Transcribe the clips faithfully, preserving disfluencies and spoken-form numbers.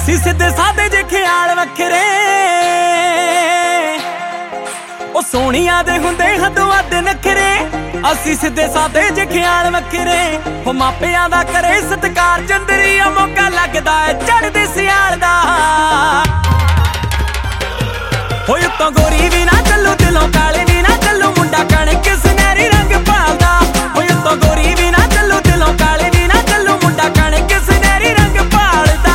ਅਸੀਂ ਸਿੱਧੇ ਸਾਦੇ ਜੇ ਖਿਆਲ ਵੱਖਰੇ, ਉਹ ਸੋਹਣੀਆਂ ਦੇ ਹੁੰਦੇ ਹੱਦੋਂ ਅੱਧ ਨਖਰੇ। ਅਸੀਂ ਸਿੱਧੇ ਸਾਦੇ ਜੇ ਖਿਆਲ ਵੱਖਰੇ, ਉਹ ਮਾਪਿਆਂ ਦਾ ਕਰੇ ਸਤਿਕਾਰ ਚੰਦਰੀਆ ਮੌਕਾ ਲੱਗਦਾ ਏ ਚੜ੍ਹਦੇ ਸਿਆਲ ਦਾ। ਹੋਏ ਉੱਤੋਂ ਗੋਰੀ ਵੀ ਨਾ ਚੱਲੂ ਦਿਲੋਂ ਕਾਲੇ ਵੀ ਨਾ ਚੱਲੂ, ਮੁੰਡਾ ਕਣਕ ਸੁਨਹਿਰੀ ਰੰਗ ਭਾਲਦਾ। ਹੋਏ ਉੱਤੋਂ ਗੋਰੀ ਵੀ ਨਾ ਚੱਲੂ ਦਿਲੋਂ ਕਾਲੇ ਵੀ ਨਾ ਚੱਲੂ, ਮੁੰਡਾ ਕਣਕ ਸੁਨਹਿਰੀ ਰੰਗ ਭਾਲਦਾ।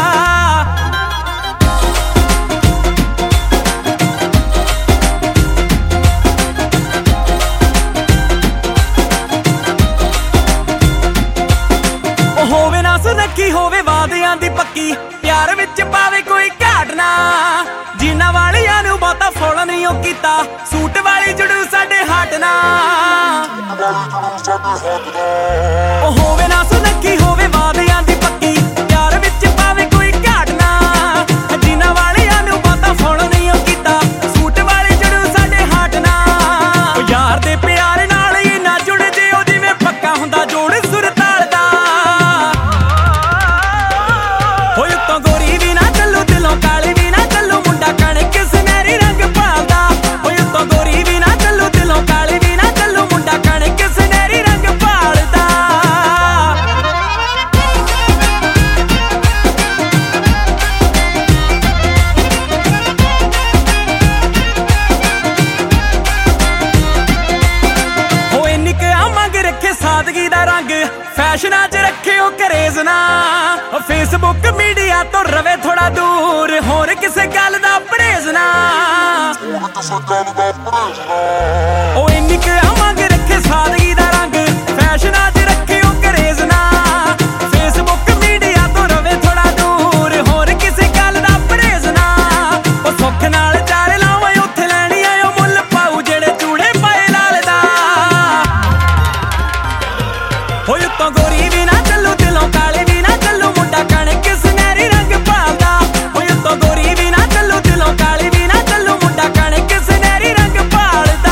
ਉਹ ਹੋਵੇ ਨਾ ਸੁਨੱਖੀ ਹੋਵੇ ਵਾਅਦਿਆਂ ਦੀ ਪੱਕੀ, ਪਿਆਰ ਵਿੱਚ ਪਾਵੇ ਕੋਈ ਘਾਟ ਨਾ। ਜੀਨਾ ਵਾਲਿਆਂ ਨੂੰ ਬਹੁਤਾ ਫੋਲ ਨਹੀਂ ਉਹ ਕੀਤਾ, ਸੂਟ ਵਾਲੀ ਜੜੂ ਸਾਡੇ ਹੱਟ ਨਾ। ਉਹ ਹੋਵੇ ਨਾ ਸੁਨੱਖੀ ਹੋਵੇ ਵਾਅਦਿਆਂ ਦੀ ਪੱਕੀ, ਪਿਆਰ ਵਿੱਚ ਪਾਵੇ ਕੋਈ ਘਾਟ ਨਾ। ਜੀਨਾ ਵਾਲਿਆਂ ਨੂੰ ਬਹੁਤਾ ਫੋਲ ਨਹੀਂ ਉਹ ਕੀਤਾ, ਸੂਟ ਵਾਲੀ ਜੜੂ ਸਾਡੇ ਹੱਟ ਨਾ। ਉਹ ਯਾਰ ਦੇ ਪਿਆਰ ਨਾਲ ਹੀ ਨਾ ਜੁੜ ਜੇ ਉਹ ਜਿਵੇਂ ਪੱਕਾ ਹੁੰਦਾ ਜੋੜ ਸੁਰਤਾਲ ਦਾ। ਹੋਏ ਉੱਤੋਂ ਗੋਰੀ ਵੀ ਨਾ ਚੱਲੂ ਦਿਲੋਂ ਕਾਲੀ ਵੀ ਨਾ ਚੱਲੂ, ਮੁੰਡਾ ਕਣਕ ਸੁਨਹਿਰੀ ਰੰਗ ਭਾਲਦਾ। ਹੋਏ ਉੱਤੋਂ ਗੋਰੀ ਵੀ ਨਾ ਚੱਲੂ ਦਿਲੋਂ ਕਾਲੀ ਵੀ ਨਾ ਚੱਲੂ, ਮੁੰਡਾ ਕਣਕ ਸੁਨਹਿਰੀ ਰੰਗ ਭਾਲਦਾ। ਹੋਏ ਨਿੱਕਾ ਮੰਗ ਰੱਖੇ ਸਾਦਗੀ ਦਾ ਰੰਗ, ਫੈਸ਼ਨਾਂ 'ਚ ਰੱਖੇ ਉਹ ਕਰੇਜ਼ ਨਾ। ਫੇਸਬੁੱਕ ਮੀਡੀਆ ਤੋਂ ਰਵੇ ਥੋੜਾ ਦੂਰ, ਹੋਰ ਕਿਸੇ ਗੱਲ ਦਾ ਪਰਹੇਜ਼ ਨਾ। ਉਹ ਇੰਨੀ ਕੁ ਮੰਗ ਰੱਖੇ ਸਾਦਗੀ ਦਾ ਰੰਗ, ਫੈਸ਼ਨਾਂ 'ਚ ਰੱਖੇ ਉਹ ਕਰੇਜ਼ ਨਾ। ਫੇਸਬੁੱਕ ਮੀਡੀਆ ਤੋਂ ਰਵੇ ਥੋੜਾ ਦੂਰ, ਹੋਰ ਕਿਸੇ ਗੱਲ ਦਾ ਪਰਹੇਜ਼ ਨਾ। ਉਹ ਸੁੱਖ ਨਾਲ ਚਾਰ ਲਾਵਾਂ ਉੱਥੇ ਲੈਣੀ ਆ ਉਹ ਮੁੱਲ ਪਾਊ ਜਿਹੜੇ ਚੂੜੇ ਪਾਏ ਲਾਲ ਦਾ। ਹੋਏ ਉੱਤੋਂ ਗੋਰੀ ਵੀ ਨਾ ਚੱਲੂ ਦਿਲੋਂ ਕਾਲੇ ਵੀ ਨਾ ਚੱਲੂ, ਮੁੰਡਾ ਕਣਕ ਸੁਨਹਿਰੀ ਰੰਗ ਭਾਲਦਾ। ਹੋਏ ਉੱਤੋਂ ਗੋਰੀ ਵੀ ਨਾ ਚੱਲੂ ਦਿਲੋਂ ਕਾਲੇ ਵੀ ਨਾ ਚੱਲੂ, ਮੁੰਡਾ ਕਣਕ ਸੁਨਹਿਰੀ ਰੰਗ ਭਾਲਦਾ।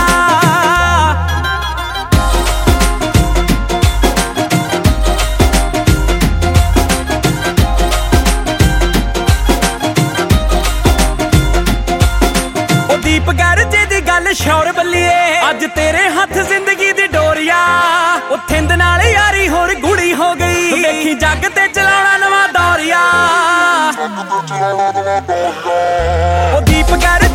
ਉਹ ਦੀਪ ਗਰਜੇ ਦੀ ਗੱਲ ਸ਼ੌਰ ਬੱਲੀਏ, ਅੱਜ ਤੇਰੇ ਹੱਥ ਜ਼ਿੰਦਗੀ ਦੀ ਡੋਰੀਆ। ਉਹ ਥਿੰਦ ਨਾਲ ਯਾਰੀ ਹੋਰ ਗੂੜੀ ਹੋ ਗਈ, ਦੇਖੀ ਜੱਗ ਤੇ ਚਲਾਉਣਾ ਨਵਾਂ ਦੌਰੀਆ। ਉਹ ਦੀਪ ਗਰਜੇ